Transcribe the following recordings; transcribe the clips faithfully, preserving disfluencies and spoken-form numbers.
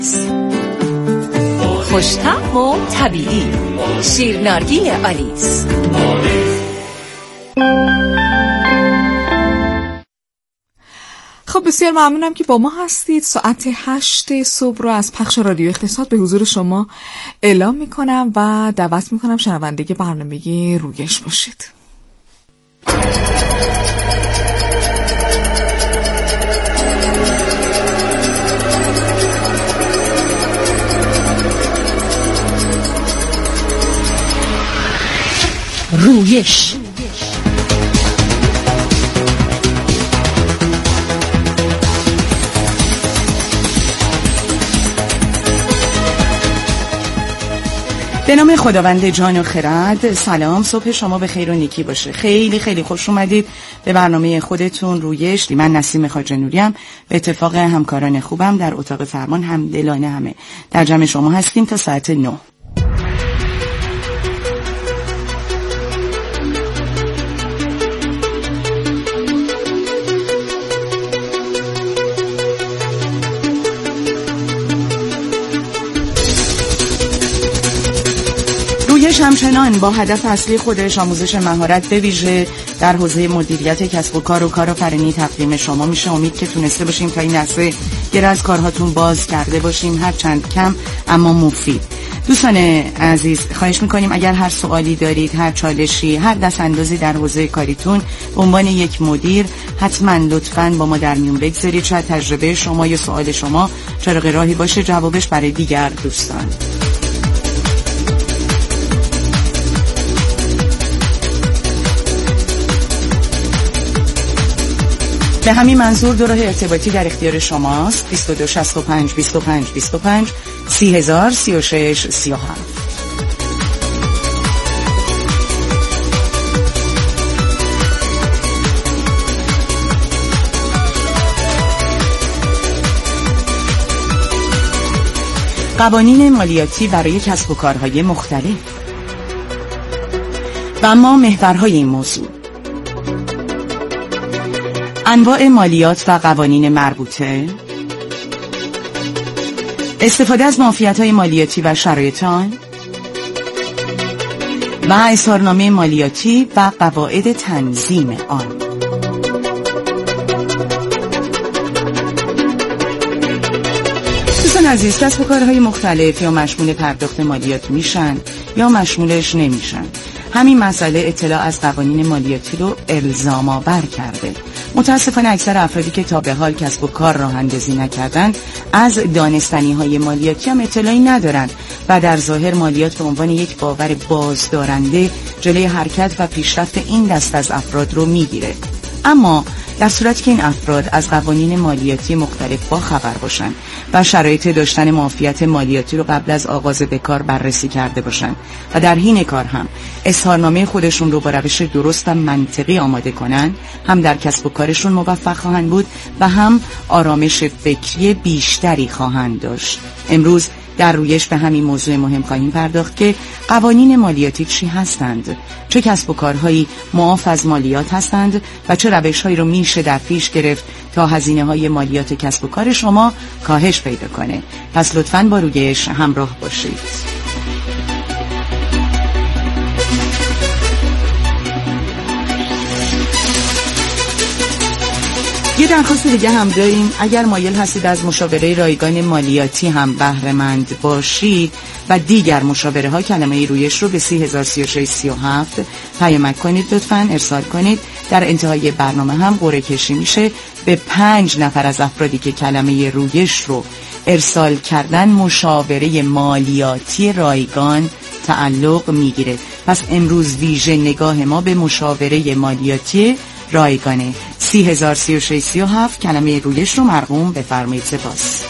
خوش‌طعم و طبیعی، شیرنارگیل آلیس. خب بسیار ممنونم که با ما هستید. ساعت هشت صبح رو از پخش رادیو اقتصاد به حضور شما اعلام میکنم و دعوت میکنم شنونده برنامه رویش باشید. رویش به نام خداوند جان و خرد. سلام، صبح شما به خیر و نیکی باشه. خیلی خیلی خوش اومدید به برنامه خودتون رویش. من نسیم خواجه نوریم به اتفاق همکاران خوبم در اتاق فرمان همدلانه همه در جمع شما هستیم تا ساعت نه. همچنان با هدف اصلی خودش آموزش مهارت به ویژه در حوزه مدیریت کسب و کار و کارآفرینی تقدیم شما میشه. امید که تونسته باشیم تا این لحظه گره از کارهاتون باز کرده باشیم، هر چند کم اما مفید. دوستان عزیز، خواهش میکنیم اگر هر سوالی دارید، هر چالشی، هر دست اندازی در حوزه کاریتون به عنوان یک مدیر حتما لطفاً با ما در میون بگذارید. شاید تجربه شما یا سوال شما چراغ راهی باشه جوابش برای دیگر دوستان. به همین منظور دو راه ارتباطی در اختیار شماست: بیست و دو شصت و پنج بیست و پنج بیست و پنج، سی هزار سی و شش سی و هفت. قوانین مالیاتی برای کسب و کارهای مختلف و اما محورهای این موضوع: انواع مالیات و قوانین مربوطه، استفاده از معافیت‌های مالیاتی و شرایط آن، و اظهارنامه مالیاتی و قواعد تنظیم آن. دوستان عزیز، کسب و کارهای مختلف یا مشمول پرداخت مالیات میشن یا مشمولش نمیشن. همین مسئله اطلاع از قوانین مالیاتی رو الزام آور کرده. متاسفانه اکثر افرادی که تا به حال کسب و کار راه اندازی نکردند از دانستنی های مالیاتی هم اطلاعی ندارند و در ظاهر مالیات به عنوان یک باور بازدارنده جلوی حرکت و پیشرفت این دست از افراد رو میگیره. اما در صورتی که این افراد از قوانین مالیاتی مختلف با خبر باشند و شرایط داشتن معافیت مالیاتی رو قبل از آغاز به کار بررسی کرده باشند و در حین کار هم اظهارنامه خودشون رو با روش درست و منطقی آماده کنند، هم در کسب و کارشون موفق خواهند بود و هم آرامش فکری بیشتری خواهند داشت. امروز در رویش به همین موضوع مهم خواهیم پرداخت که قوانین مالیاتی چی هستند، چه کسب و کارهایی معاف از مالیات هستند و چه روش‌هایی رو میشه در پیش گرفت تا هزینه‌های مالیات کسب و کار شما کاهش پیدا کنه. پس لطفاً با رویش همراه باشید. یه درخواست دیگه هم داریم. اگر مایل هستید از مشاوره رایگان مالیاتی هم بهره مند باشید و دیگر مشاوره ها، کلمه رویش رو به سی هزار سی و شش سی و هفت پیامک کنید، لطفاً ارسال کنید. در انتهای برنامه هم قرعه کشی میشه. به پنج نفر از افرادی که کلمه رویش رو ارسال کردن مشاوره مالیاتی رایگان تعلق میگیره. پس امروز ویژه نگاه ما به مشاوره مالیاتی رایگانه. سی هزار سی و شش سی و هفت کلمه رویش رو مرقوم بفرمایید. سپاس.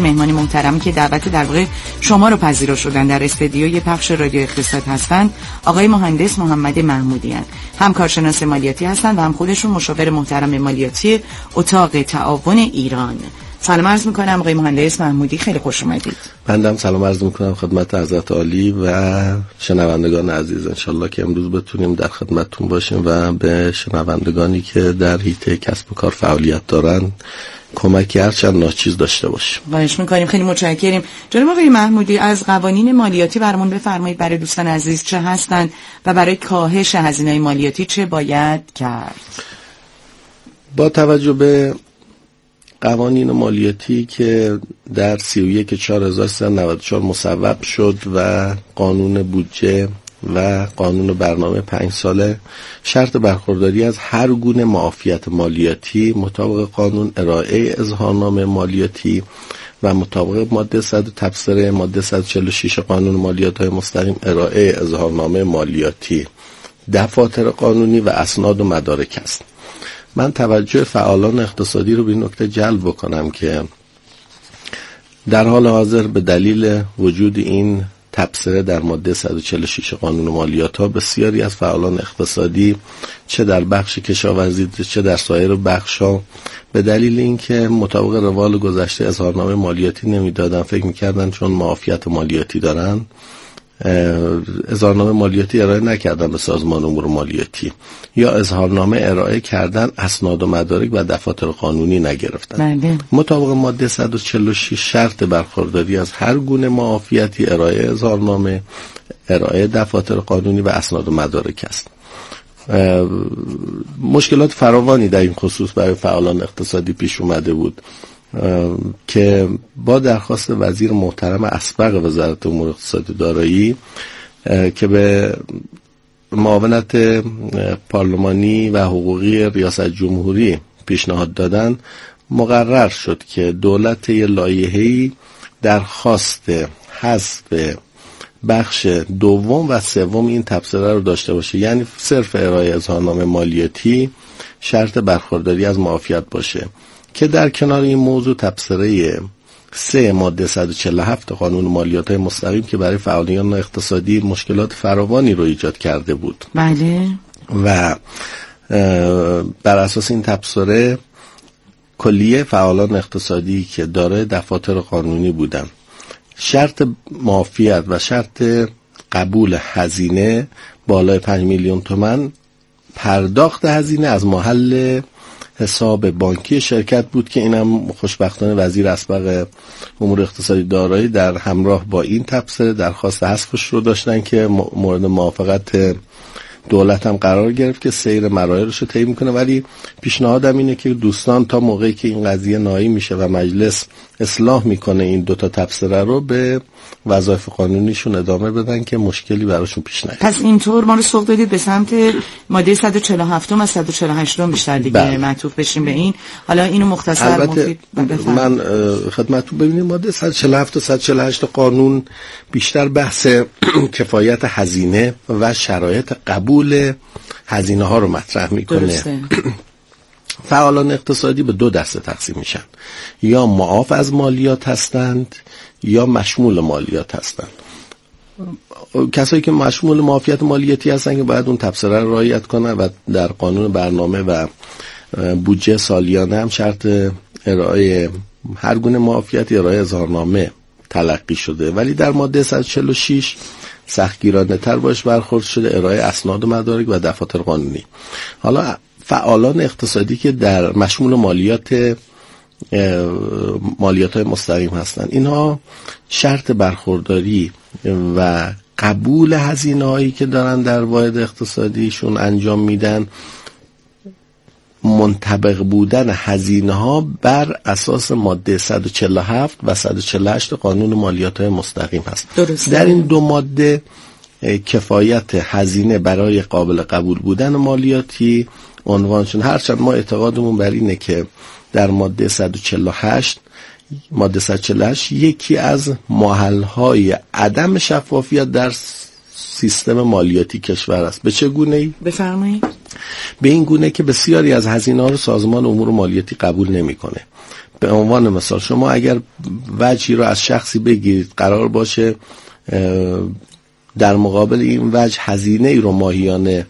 مهمان محترم که دعوت در واقع شما رو پذیرا شدن در استودیوی پخش رادیو اقتصاد هستند آقای مهندس محمد محمودی هستند. هم کارشناس مالیاتی هستند و هم خودشون مشاور محترم مالیاتی اتاق تعاون ایران. سلام عرض میکنم آقای مهندس محمودی، خیلی خوش اومدید. بنده سلام عرض میکنم خدمت حضرت عالی و شنوندگان عزیز. انشالله که امروز بتونیم در خدمتتون باشیم و به شنوندگانی که در حیطه کسب و کار فعالیت دارن کمکی هرچند ناچیز داشته باشیم. خواهش میکنیم، خیلی متشکریم. جناب آقای محمودی، از قوانین مالیاتی برامون بفرمایید برای دوستان عزیز چه هستند و برای کاهش هزینه‌های مالیاتی چه باید کرد؟ با توجه به قوانین مالیاتی که در سی و یک چهار هزار و سیصد و نود و چهار مصوب شد و قانون بودجه و قانون برنامه پنج ساله، شرط برخورداری از هر گونه معافیت مالیاتی مطابق قانون، ارائه اظهارنامه مالیاتی و مطابق ماده صد تبصره ماده صد و چهل و شش قانون مالیات‌های مستقیم ارائه اظهارنامه مالیاتی، دفاتر قانونی و اسناد و مدارک است. من توجه فعالان اقتصادی رو به این نکته جلب بکنم که در حال حاضر به دلیل وجود این تبصره در ماده صد و چهل و شش قانون مالیات ها بسیاری از فعالان اقتصادی چه در بخش کشاورزی چه در سایر بخش ها به دلیل اینکه مطابق روال گذشته اظهارنامه مالیاتی نمیدادن، فکر میکردن چون معافیت مالیاتی دارن اظهارنامه مالیاتی ارائه نکردن به سازمان امور مالیاتی، یا اظهارنامه ارائه کردن اسناد و مدارک و دفاتر قانونی نگرفتن. بله. مطابق ماده صد و چهل و شش شرط برخورداری از هر گونه معافیتی ارائه اظهارنامه، ارائه دفاتر قانونی و اسناد و مدارک است. مشکلات فراوانی در این خصوص برای فعالان اقتصادی پیش اومده بود که با درخواست وزیر محترم اسبق وزارت امور اقتصادی دارایی که به معاونت پارلمانی و حقوقی ریاست جمهوری پیشنهاد دادن، مقرر شد که دولت یه لایحه‌ای درخواست حذف بخش دوم و سوم این تبصره رو داشته باشه، یعنی صرف ارائه اظهارنامه مالیاتی شرط برخورداری از معافیت باشه، که در کنار این موضوع تبصره سه ماده صد و چهل و هفت قانون مالیات‌های مستقیم که برای فعالان اقتصادی مشکلات فراوانی رو ایجاد کرده بود. بله. و بر اساس این تبصره کلیه فعالان اقتصادی که دارای دفاتر قانونی بودن، شرط معافیت و شرط قبول هزینه بالای پنج میلیون تومان پرداخت هزینه از محل حساب بانکی شرکت بود، که اینم خوشبختانه وزیر اسبق امور اقتصادی دارایی در همراه با این تبصره درخواست حذفش رو داشتن که مورد موافقت دولت هم قرار گرفت که سیر مراحلش رو طی میکنه. ولی پیشنهادم اینه که دوستان تا موقعی که این قضیه نهایی میشه و مجلس اصلاح میکنه این دوتا تبصره رو به وظایف قانونیشون ادامه بدن که مشکلی براشون پیش نیاد. پس اینطور ما رو سوق دادید به سمت ماده صد و چهل و هفت و صد و چهل و هشت بیشتر دیگه معطوف بشیم به این. حالا اینو مختصر مفید من خدمتتون ببینید ماده صد و چهل و هفت و صد و چهل و هشت قانون بیشتر بحث کفایت هزینه و شرایط قبول هزینه ها رو مطرح میکنه. فعالان اقتصادی به دو دسته تقسیم میشن، یا معاف از مالیات هستند یا مشمول مالیات هستند. کسایی که مشمول معافیت مالیاتی هستن که باید اون تبصره رو رعایت کنن و در قانون برنامه و بودجه سالیانه هم شرط ارائه هر گونه معافیت ارائه اظهارنامه تلقی شده، ولی در ماده صد و چهل و شش سختگیرانه تر باش برخورد شده، ارائه اسناد و مدارک و دفاتر قانونی. حالا فعالان اقتصادی که در مشمول مالیات مالیات های مستقیم هستند، اینها شرط برخورداری و قبول هزینه هایی که دارن در واحد اقتصادیشون انجام میدن منطبق بودن هزینه ها بر اساس ماده صد و چهل و هفت و صد و چهل و هشت قانون مالیات های مستقیم هست. درسته. در این دو ماده کفایت هزینه برای قابل قبول بودن مالیاتی عنوان شد، هرچند ما اعتقادمون بر اینه که در ماده صد و چهل و هشت ماده صد و چهل و هشت یکی از محل‌های عدم شفافیت در سیستم مالیاتی کشور است. به چه گونه‌ای؟ بفرمایید. به این گونه که بسیاری از هزینه‌ها رو سازمان امور مالیاتی قبول نمی‌کنه. به عنوان مثال شما اگر وجهی رو از شخصی بگیرید قرار باشه در مقابل این وجه هزینه ای رو ماهیانه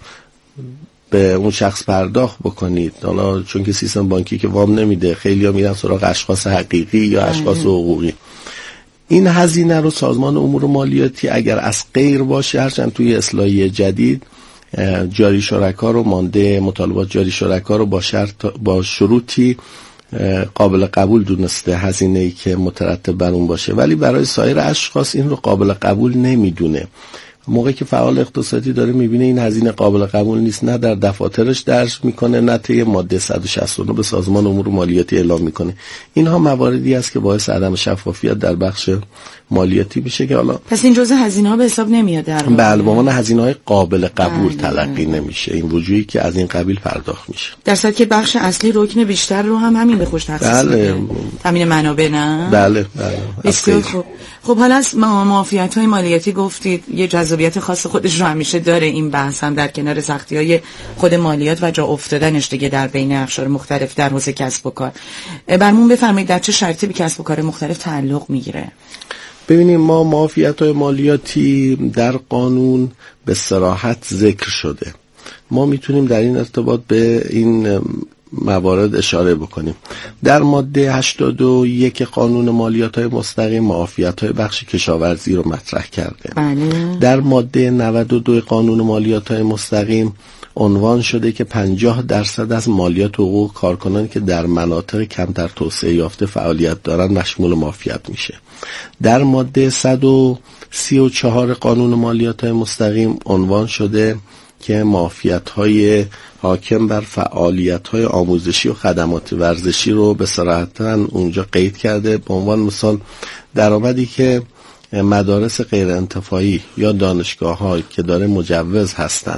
به اون شخص پرداخت بکنید، حالا چون که سیستم بانکی که وام نمیده، خیلی ها میرن سراغ اشخاص حقیقی یا اشخاص حقوقی. این هزینه رو سازمان امور مالیاتی اگر از غیر باشه، هرچند توی اصلاحیه جدید جاری شرکا رو مانده، مطالبات جاری شرکا رو با شرط با شروطی قابل قبول دونسته هزینه‌ای که مترتب بر اون باشه، ولی برای سایر اشخاص این رو قابل قبول نمیدونه. موقعی که فعال اقتصادی داره میبینه این هزینه قابل قبول نیست، نه در دفاترش درج میکنه، نه طی ماده صد و شصت و نه به سازمان امور مالیاتی اعلام میکنه. اینها مواردی است که باعث عدم شفافیت در بخش مالیاتی میشه که حالا پس این جزء هزینه ها به حساب نمیاد در واقع. بله، به عنوان هزینه های قابل قبول بله. تلقی نمیشه این وجوهی که از این قبیل پرداخت میشه، در صورتی که بخش اصلی رکن بیشتر رو هم همین به خوش تخصیص بله. همین منابع نه بله بله بسیار خوب. خب حالا از معافیت های مالیاتی گفتید، یه جذابیت خاص خودش رو همیشه داره این بحث هم، در کنار سختی های خود مالیات و جا افتادنش دیگه در بین اقشار مختلف در حوزه کسب و کار. برمون بفرمایید در چه شرطی به کسب و کار مختلف تعلق میگیره؟ ببینیم ما معافیت‌های مالیاتی در قانون به صراحت ذکر شده. ما میتونیم در این ارتباط به این موارد اشاره بکنیم. در ماده هشتاد و یک قانون مالیات‌های مستقیم معافیت‌های بخش کشاورزی رو مطرح کرده. بله. در ماده نود و دو قانون مالیات‌های مستقیم عنوان شده که پنجاه درصد از مالیات و حقوق کارکنانی که در مناطق کمتر توسعه یافته فعالیت دارن مشمول معافیت میشه. در ماده صد و سی و چهار قانون مالیات‌های مستقیم عنوان شده که معافیت‌های حاکم بر فعالیت‌های آموزشی و خدمات ورزشی رو به صراحت اونجا قید کرده. به عنوان مثال درآمدی که مدارس غیر انتفاعی یا دانشگاه‌هایی که داره مجوز هستن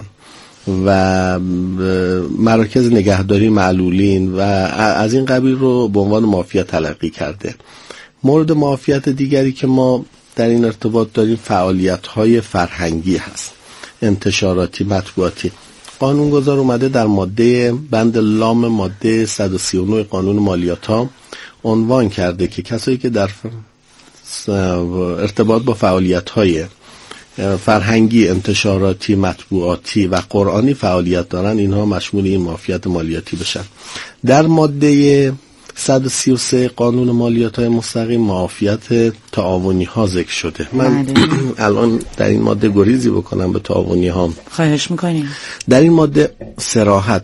و مراکز نگهداری معلولین و از این قبیل رو به عنوان معافیت تلقی کرده. مورد معافیت دیگری که ما در این ارتباط داریم فعالیت‌های فرهنگی هست، انتشاراتی، مطبوعاتی. قانونگذار اومده در ماده بند لام ماده صد و سی و نه قانون مالیات‌ها عنوان کرده که کسایی که در ارتباط با فعالیت‌های فرهنگی، انتشاراتی، مطبوعاتی و قرآنی فعالیت دارن، اینها مشمول این معافیت مالیاتی بشن. در ماده صد و سی و سه قانون مالیات‌های مستقیم معافیت تعاونی ها ذکر شده. من الان در این ماده گریزی بکنم به تعاونی ها. خواهش میکنیم. در این ماده صراحت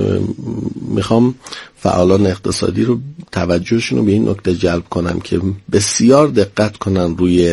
میخوام فعالان اقتصادی رو توجهشون رو به این نکته جلب کنم که بسیار دقت کنن روی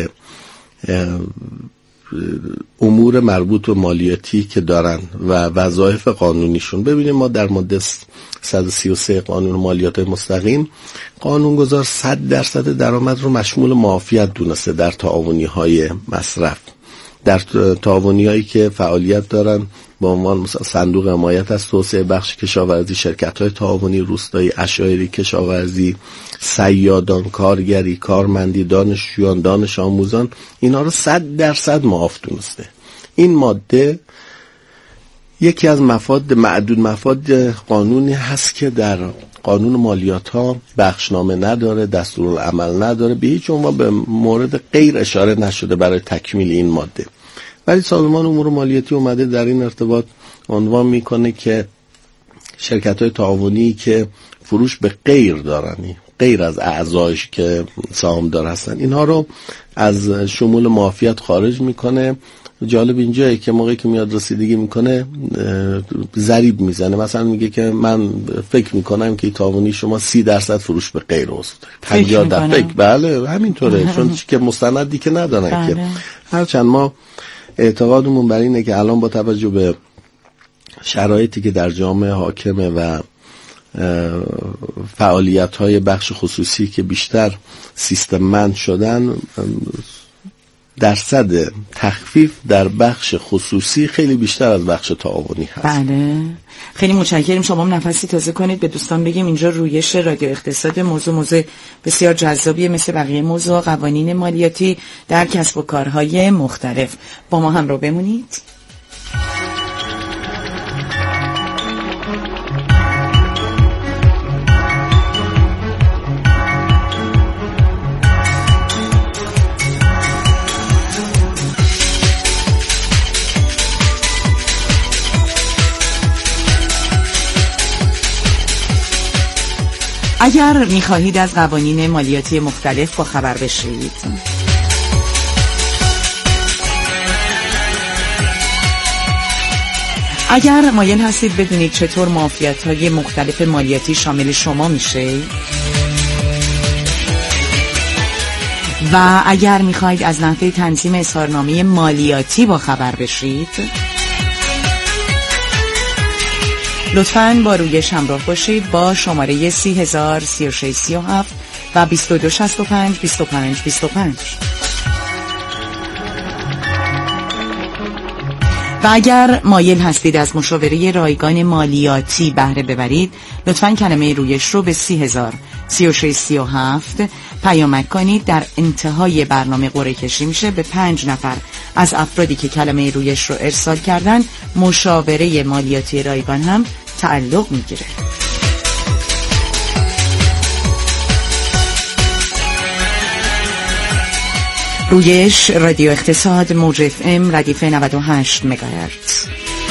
امور مربوط به مالیاتی که دارن و وظایف قانونیشون. ببینیم ما در ماده صد و سی و سه قانون مالیات مستقیم قانونگذار صد درصد درآمد رو مشمول معافیت دونسته در تعاونی‌های مصرف، در تعاونی‌هایی که فعالیت دارن به عنوان مثلا صندوق حمایت از توسعه بخش کشاورزی، شرکت‌های تعاونی روستایی، عشایری کشاورزی، صیادان، کارگری، کارمندی، دانشجویان، دانش آموزان، اینا رو صد درصد معاف دونسته. این ماده یکی از مفاد معدود مفاد قانونی هست که در قانون مالیات ها بخشنامه نداره، دستورالعمل نداره، به هیچ عنوان به مورد غیر اشاره نشده برای تکمیل این ماده. ولی سازمان امور مالیاتی اومده در این ارتباط عنوان میکنه که شرکت‌های تعاونی که فروش به غیر دارن، غیر از اعضایش که سهامدار هستن، اینها رو از شمول معافیت خارج میکنه. جالب اینجایه که موقعی که میاد رسیدگی میکنه ضریب میزنه، مثلا میگه که من فکر میکنم که تعاونی شما سی درصد فروش به غیر است، پنجاه درصد فکر. بله همینطوره، چون که مستندی که ندارن که. هرچند ما اعتقادمون بر اینه که الان با توجه به شرایطی که در جامعه حاکمه و فعالیت‌های بخش خصوصی که بیشتر سیستممند شدن، درصد تخفیف در بخش خصوصی خیلی بیشتر از بخش تعاونی هست. بله خیلی متشکرم. شما هم نفسی تازه کنید به دوستان بگیم اینجا رویش رادیو اقتصاد موضوع موضوع بسیار جذابیه، مثل بقیه موضوع قوانین مالیاتی در کسب و کارهای مختلف. با ما هم رو بمونید. اگر می‌خواهید از قوانین مالیاتی مختلف با خبر بشید، اگر مایل هستید بدونید چطور معافیت‌های مختلف مالیاتی شامل شما میشه، و اگر میخواید از نحوه تنظیم اظهارنامه مالیاتی با خبر بشید، لطفاً با رویش همراه باشید با شماره سی هزار سی و شش سی و هفت و بیست و دو شصت و پنج بیست و پنج بیست و پنج. و اگر مایل هستید از مشاوره رایگان مالیاتی بهره ببرید، لطفاً کلمه رویش رو به سی هزار سی و شش سی و هفت پیامک کنید. در انتهای برنامه قرعه کشی میشه به پنج نفر از افرادی که کلمه رویش رو ارسال کردن مشاوره مالیاتی رایگان هم تعلق میگیره. رویش رادیو اقتصاد، موج اف ام، ردیف نود و هشت مگاهرتز.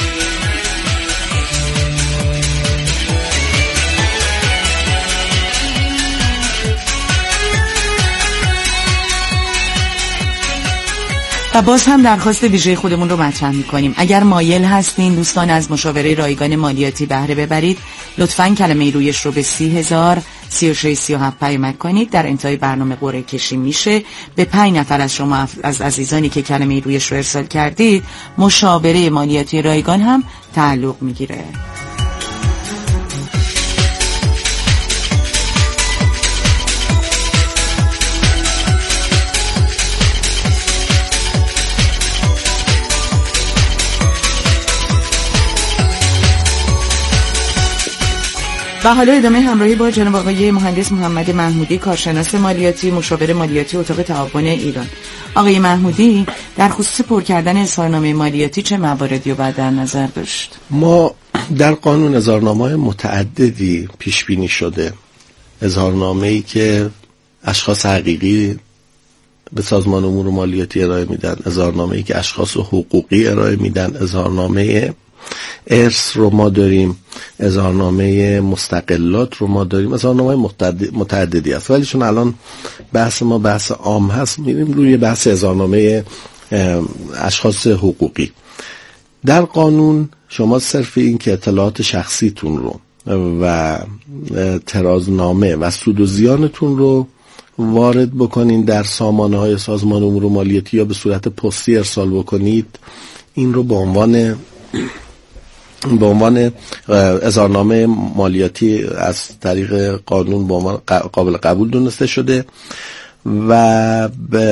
و باز هم درخواست ویژه خودمون رو مطرح می‌کنیم. اگر مایل هستین دوستان از مشاوره رایگان مالیاتی بهره ببرید، لطفاً کلمه رویش رو به سی هزار سی و شش سی و هفت پیامک کنید. در انتهای برنامه قرعه کشی میشه به پنج نفر از شما از عزیزانی که کلمه رویش رو ارسال کردید مشاوره مالیاتی رایگان هم تعلق میگیره. و حالا ادامه همراهی با جناب آقای مهندس محمد محمودی، کارشناس مالیاتی، مشاور مالیاتی اتاق تعاون ایران. آقای محمودی، در خصوص پر کردن اظهارنامه مالیاتی چه مواردی رو باید در نظر داشت؟ ما در قانون اظهارنامه‌های متعددی پیش بینی شده. اظهارنامه‌ای که اشخاص حقیقی به سازمان امور مالیاتی ارائه میدن، اظهارنامه‌ای که اشخاص حقوقی ارائه میدن، اظهارنامه ارث رو ما داریم، اظهارنامه مستقلات رو ما داریم، اظهارنامه متعدد متعددی است. ولی چون الان بحث ما بحث عام هست، میریم روی بحث اظهارنامه اشخاص حقوقی. در قانون شما صرف این که اطلاعات شخصیتون رو و ترازنامه و سود و زیانتون رو وارد بکنین در سامانه های سازمان امور مالیاتی یا به صورت پستی ارسال بکنید، این رو به عنوان به عنوان اظهارنامه مالیاتی از طریق قانون به عنوان قابل قبول دونسته شده. و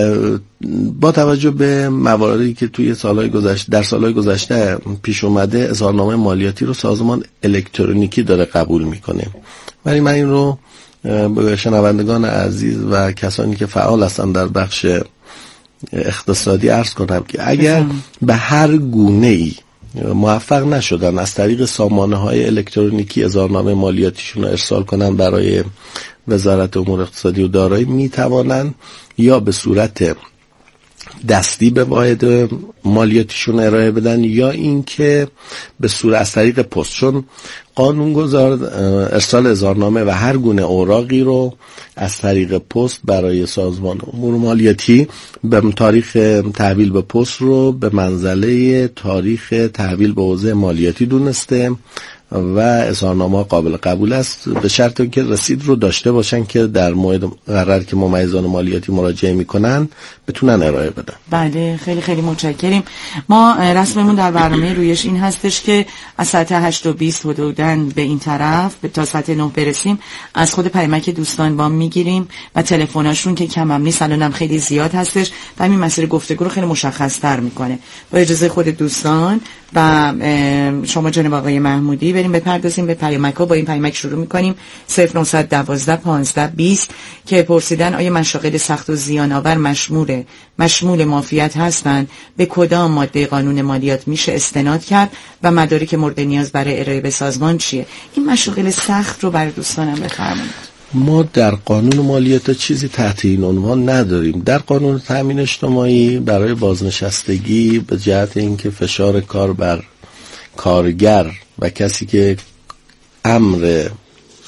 با توجه به مواردی که توی سالهای گذشته در سالهای گذشته پیش اومده، اظهارنامه مالیاتی رو سازمان الکترونیکی داره قبول میکنه. ولی من این رو به شنوندگان عزیز و کسانی که فعال هستن در بخش اقتصادی عرض کنم که اگر به هر گونه ای موفق نشدن از طریق سامانه های الکترونیکی اظهارنامه مالیاتیشون رو ارسال کنن برای وزارت امور اقتصادی و دارایی، میتوانن یا به صورت دستی به واحد مالیاتیشون ارائه بدن یا اینکه به صورت از طریق پست، چون قانونگذار ارسال اظهارنامه و هر گونه اوراقی رو از طریق پست برای سازمان امور مالیاتی به تاریخ تحویل به پست رو به منزله تاریخ تحویل به حوزه مالیاتی دونسته و اظهارنامه قابل قبول است، به شرط که رسید رو داشته باشن که در موعد قرار که ممیزان مالیاتی مراجعه میکنن بتونن ارائه بدن. بله، خیلی خیلی متشکریم. ما رسممون در برنامه رویش این هستش که از ساعت هشت و بیست حدوداً به این طرف به تا ساعت نه برسیم از خود پیامک دوستان وام میگیریم و تلفناشون که کم هم نیست، الانم خیلی زیاد هستش و همین مسیر گفتگو رو خیلی مشخص تر میکنه. با اجازه خود دوستان و شما جناب آقای محمودی بریم بپردازیم به پیامک‌ها. با این پیامک شروع می‌کنیم صفر نه یک دو پانزده بیست که پرسیدن آیا مشاغل سخت و زیان آور مشمول مشمول معافیت هستند، به کدام ماده قانون مالیات میشه استناد کرد و مدارک مورد نیاز برای ارائه به سازمان چیه؟ این مشاغل سخت رو برای دوستانم بفرمایید. ما در قانون مالیات چیزی تحت این عنوان نداریم. در قانون تامین اجتماعی برای بازنشستگی به جهت اینکه فشار کار بر کارگر و کسی که امر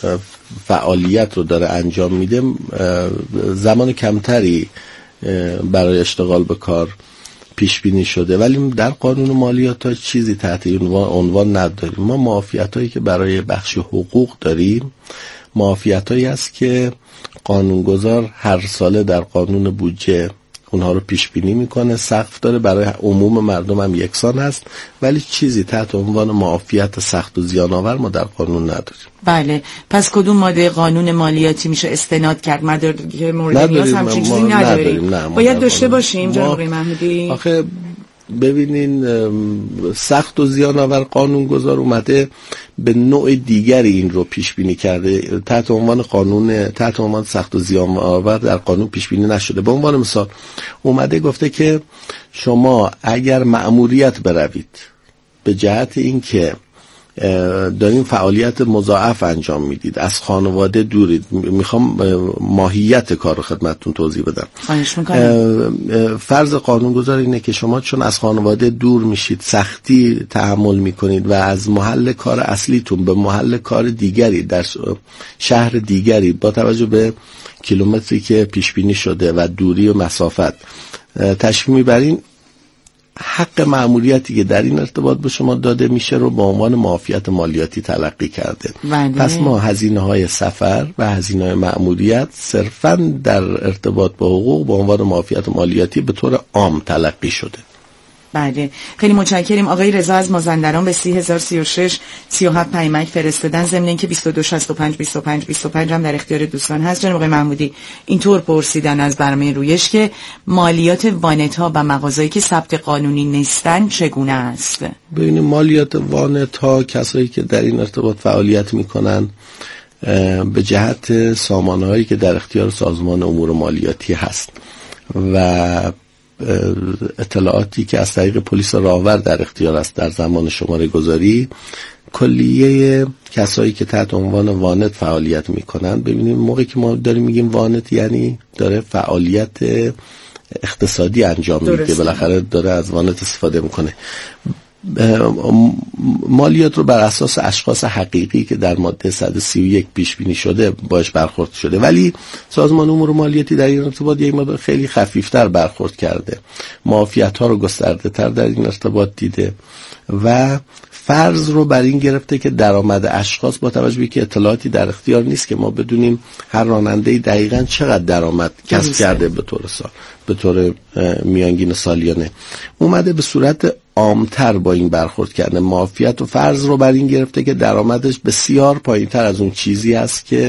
فعالیت رو داره انجام میده زمان کمتری برای اشتغال به کار پیش بینی شده، ولی در قانون مالیات ها چیزی تحت این عنوان نداریم. ما معافیت هایی که برای بخش حقوق داریم معافیت هایی است که قانونگذار هر ساله در قانون بودجه اونها رو پیش بینی میکنه، سقف داره، برای عموم مردم هم یکسان هست، ولی چیزی تحت عنوان معافیت سخت و زیان آور ما در قانون نداریم. بله، پس کدوم ماده قانون مالیاتی میشه استناد کرد؟ مدارک مورد نیاز همچین چیزی نداریم. نه، باید داشته باشیم جناب آقای محمودی. آخه ببینین سخت و زیان آور قانونگذار اومده به نوع دیگری این رو پیش بینی کرده، تحت عنوان قانون تحت عنوان سخت و زیان آور در قانون پیش بینی نشده. به عنوان مثال اومده گفته که شما اگر مأموریت بروید به جهت این که دارین فعالیت مضاعف انجام میدید، از خانواده دورید، میخوام ماهیت کار رو خدمتتون توضیح بدم. فرض قانونگذار اینه که شما چون از خانواده دور میشید، سختی تحمل میکنید و از محل کار اصلیتون به محل کار دیگری در شهر دیگری با توجه به کیلومتری که پیش بینی شده و دوری و مسافت تشریف میبرین، حق مأموریتی که در این ارتباط به شما داده میشه رو به عنوان معافیت مالیاتی تلقی کرده. بله. پس ما هزینه های سفر و هزینه های مأموریت صرفاً در ارتباط با حقوق به عنوان معافیت مالیاتی به طور عام تلقی شده. بله، خیلی متشکریم. آقای رضا از مازندران به سی هزار سی و شش سی و هفت پیامک فرستادن، ضمن اینکه بیست و دو شصت و پنج بیست و پنج بیست و پنج هم در اختیار دوستان هست. جناب آقای محمودی اینطور پرسیدن از برنامه رویش که مالیات وانت‌ها و مغازه‌ای که ثبت قانونی نیستن چگونه است؟ ببینید، مالیات وانت‌ها کسایی که در این ارتباط فعالیت میکنن به جهت سامانه‌هایی که در اختیار سازمان امور مالیاتی هست و اطلاعاتی که از طریق پلیس راهور در اختیار است در زمان شماره گذاری، کلیه کسایی که تحت عنوان وانت فعالیت میکنن. ببینیم موقعی که ما داریم میگیم وانت یعنی داره فعالیت اقتصادی انجام میده، بالاخره داره از وانت استفاده میکنه. مالیات رو بر اساس اشخاص حقیقی که در ماده صد و سی و یک پیش بینی شده باش برخورد شده، ولی سازمان امور مالیاتی در این ارتباط یک مقدار خیلی خفیفتر برخورد کرده، معافیت ها رو گسترده تر در این ارتباط دیده و فرض رو بر این گرفته که درآمد اشخاص با توجه به که اطلاعاتی در اختیار نیست که ما بدونیم هر راننده‌ای دقیقاً چقدر درآمد کسب کرده به طور سال، به طور میانگین سالیانه، اومده به صورت عامتر با این برخورد کرده. معافیت و فرض رو بر این گرفته که درآمدش بسیار پایینتر از اون چیزی است که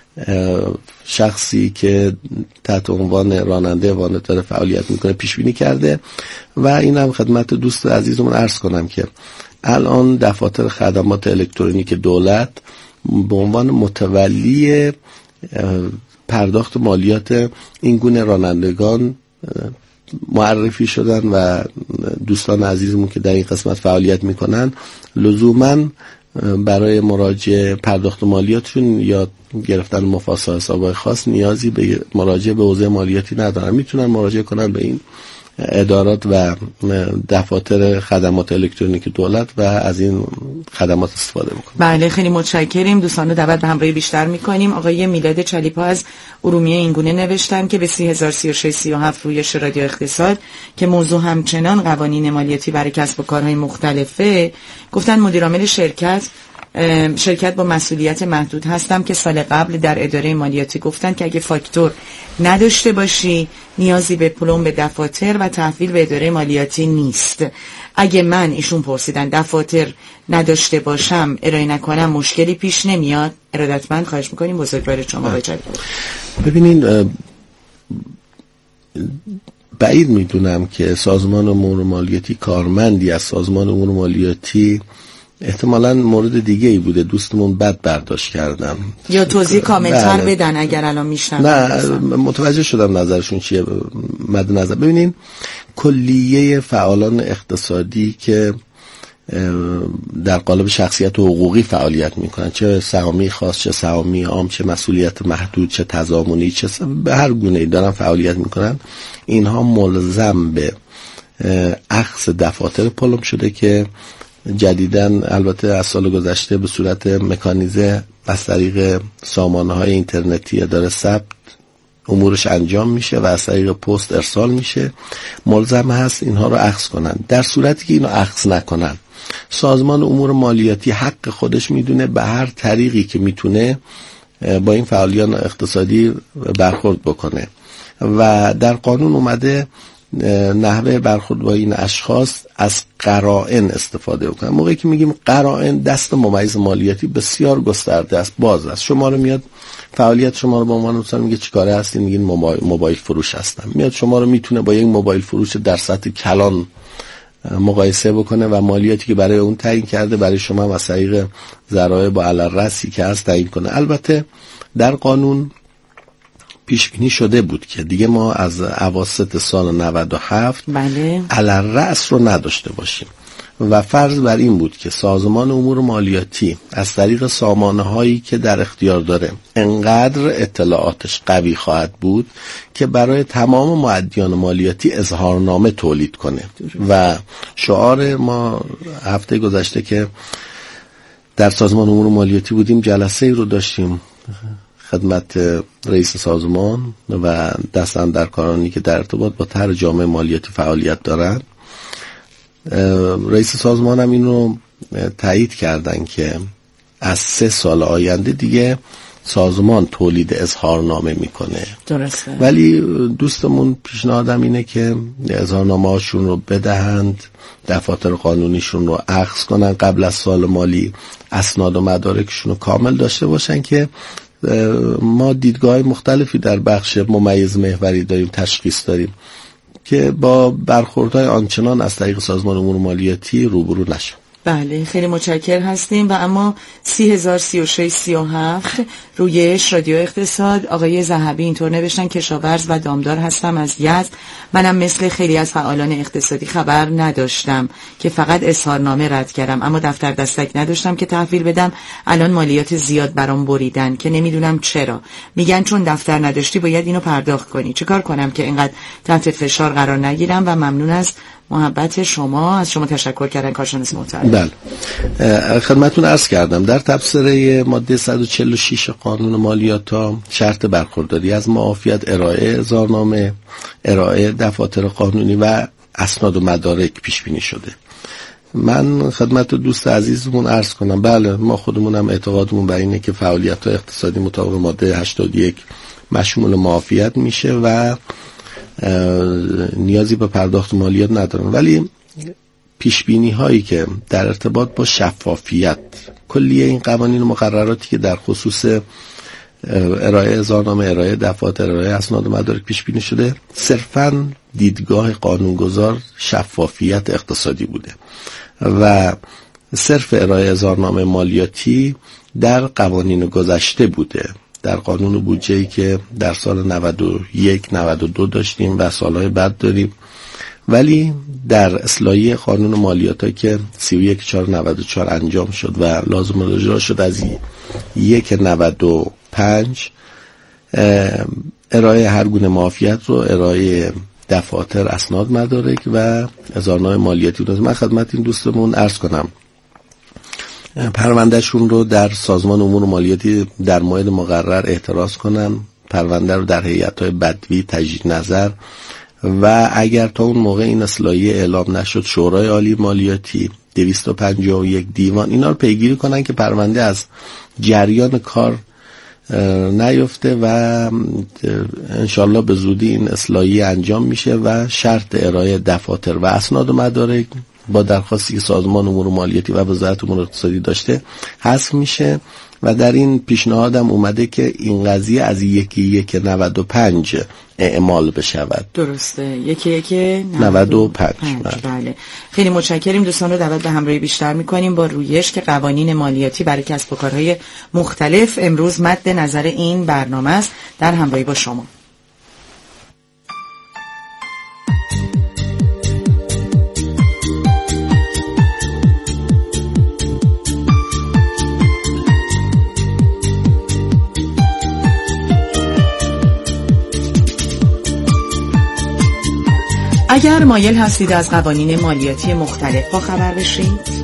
شخصی که تحت عنوان راننده وانت داره فعالیت میکنه پیش بینی کرده. و اینم خدمت دوست عزیزمون عرض کنم که الان دفاتر خدمات الکترونیک دولت به عنوان متولی پرداخت مالیات این گونه رانندگان معرفی شدن و دوستان عزیزمون که در این قسمت فعالیت میکنن لزوماً برای مراجعه پرداخت مالیاتشون یا گرفتن مفاسا حسابهای خاص نیازی به مراجعه به حوزه مالیاتی ندارن، میتونن مراجعه کنن به این ادارات و دفاتر خدمات الکترونیک دولت و از این خدمات استفاده بکنیم. بله، خیلی متشکریم. دوستان رو دعوت به همراهی بیشتر میکنیم. آقای میلاد چلیپا از ارومیه اینگونه نوشتن که به سی هزار سی و شش سی و هفت رویش رادیو اقتصاد که موضوع همچنان قوانین مالیاتی برای کسب و کارهای مختلفه، گفتن مدیر عامل شرکت شرکت با مسئولیت محدود هستم که سال قبل در اداره مالیاتی گفتن که اگه فاکتور نداشته باشی نیازی به پلم به دفاتر و تحویل به اداره مالیاتی نیست. اگه من ایشون پرسیدن دفاتر نداشته باشم ارائه نکنم مشکلی پیش نمیاد؟ ارادتمند خواهش میکنیم بزرگوار شما بچید. ببینین، بعید میدونم که سازمان امور مالیاتی کارمندی از سازمان امور مالیاتی، احتمالاً مورد دیگه ای بوده دوستمون بد برداشت کردم یا توضیح کاملتر بدن اگر الان میشنم. نه، متوجه شدم نظرشون چیه مد نظر. ببینین، کلیه فعالان اقتصادی که در قالب شخصیت حقوقی فعالیت میکنن، چه سهامی خاص، چه سهامی عام، چه مسئولیت محدود، چه تضامنی، چه به هر گونه‌ای دارن فعالیت میکنن، اینها ملزم به اخذ دفاتر پلم شده که جدیداً البته از سال گذشته به صورت مکانیزه از طریق سامانه‌های اینترنتی اداره ثبت امورش انجام میشه و از طریق پست ارسال میشه، ملزم هست اینها رو اخذ کنن. در صورتی که اینو اخذ نکنن، سازمان امور مالیاتی حق خودش میدونه به هر طریقی که میتونه با این فعالیان اقتصادی برخورد بکنه و در قانون اومده نحوه برخورد با این اشخاص از قرائن استفاده بکنن. موقعی که میگیم قرائن، دست ممیز مالیاتی بسیار گسترده است، باز است. شما رو میاد فعالیت شما رو به عنوان مثلا میگه چیکاره هستین، میگین موبایل موبایل فروش هستم، میاد شما رو میتونه با یک موبایل فروش در سطح کلان مقایسه بکنه و مالیاتی که برای اون تعیین کرده برای شما از طریق ذرایع با علالرأسی که هست تعیین کنه. البته در قانون پیش بینی شده بود که دیگه ما از اواسط سال نود و هفت بله علالرأس رو نداشته باشیم و فرض بر این بود که سازمان امور مالیاتی از طریق سامانه هایی که در اختیار داره انقدر اطلاعاتش قوی خواهد بود که برای تمام مؤدیان مالیاتی اظهارنامه تولید کنه. و شعار ما هفته گذشته که در سازمان امور مالیاتی بودیم، جلسه رو داشتیم خدمت رئیس سازمان و دست اندرکارانی که در ارتباط با طرح جامعه مالیاتی فعالیت دارند. رئیس سازمان هم این رو تایید کردن که از سه سال آینده دیگه سازمان تولید اظهارنامه میکنه. درسته. ولی دوستمون پیشنهادم اینه که اظهارنامه هاشون رو بدهند، دفاتر قانونیشون رو اخذ کنن قبل از سال مالی، اسناد و مدارکشون رو کامل داشته باشن که ما دیدگاه مختلفی در بخش ممیز محوری داریم، تشخیص داریم که با برخوردهای آنچنان از طریق سازمان امور مالیاتی روبرو نشیم. بله خیلی متشکر هستیم. و اما سی هزار سی و شش سی و هفت رویش رادیو اقتصاد، آقای ذهبی اینطور نوشتن: کشاورز و دامدار هستم از یزد. منم مثل خیلی از فعالان اقتصادی خبر نداشتم که فقط اظهارنامه رد کردم، اما دفتر دستک نداشتم که تحویل بدم. الان مالیات زیاد برام بریدن که نمیدونم چرا. میگن چون دفتر نداشتی باید اینو پرداخت کنی. چیکار کنم که اینقدر تحت فشار قرار نگیرم؟ و ممنون از محبت شما. از شما تشکر کردن کارشناس محترم. بله خدمتتون عرض کردم در تبصره ماده صد و چهل و شش قانون مالیات ها شرط برخورداری از معافیت، ارائه اظهارنامه، ارائه دفاتر قانونی و اسناد و مدارک پیش بینی شده. من خدمت دوست عزیزمون عرض کنم بله ما خودمون هم اعتقادمون بر اینه که فعالیت های اقتصادی مطابق ماده هشتاد و یک مشمول معافیت میشه و نیازی به پرداخت مالیات ندارن. ولی پیش بینی هایی که در ارتباط با شفافیت کلیه این قوانین و مقرراتی که در خصوص ارائه اظهارنامه، ارائه دفاتر، ارائه اسناد و مدارک پیش بینی شده، صرفاً دیدگاه قانونگذار شفافیت اقتصادی بوده و صرف ارائه اظهارنامه مالیاتی در قوانین گذشته بوده، در قانون بودجه‌ای که در سال نود و یک نود و دو داشتیم و سالهای بعد داریم. ولی در اصلاحیه قانون مالیات که سی و یک چهار نود و چهار انجام شد و لازم اجرا شد از یک نود و پنج، ارائه هر گونه معافیت رو، ارائه دفاتر، اسناد، مدارک و اظهارنامه مالیاتی رو من خدمت این دوستمون عرض کنم. پروندهشون رو در سازمان امور مالیاتی در موعد مقرر اعتراض کنن، پرونده رو در هیئت‌های بدوی تجدید نظر و اگر تا اون موقع این اصلاحیه اعلام نشد شورای عالی مالیاتی، دویست و پنجاه و یک دیوان اینا رو پیگیری کنن که پرونده از جریان کار نیفته و انشالله به زودی این اصلاحیه انجام میشه و شرط ارائه دفاتر و اسناد و مدارک با درخواستی که سازمان امور مالیاتی و وزارت امور اقتصادی داشته حذف میشه و در این پیشنهادم اومده که این قضیه از یکی یک نود و پنج اعمال بشود. درسته، یکی یک نود و پنج. بله. خیلی متشکریم. دوستان رو دعوت به همراهی بیشتر میکنیم با رویش که قوانین مالیاتی برای کسب و کارهای مختلف امروز مد نظر این برنامه است، در همراهی با شما. اگر مایل هستید از قوانین مالیاتی مختلف با خبر بشید،